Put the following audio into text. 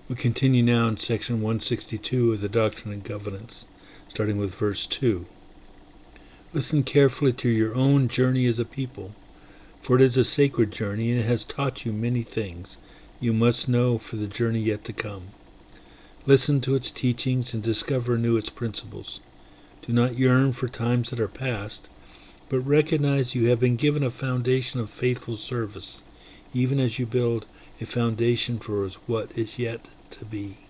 We continue now in section 162 of the Doctrine and Covenants, starting with verse 2. Listen carefully to your own journey as a people, for it is a sacred journey, and it has taught you many things you must know for the journey yet to come. Listen to its teachings and discover anew its principles. Do not yearn for times that are past, but recognize you have been given a foundation of faithful service, even as you build a foundation for what is yet to be.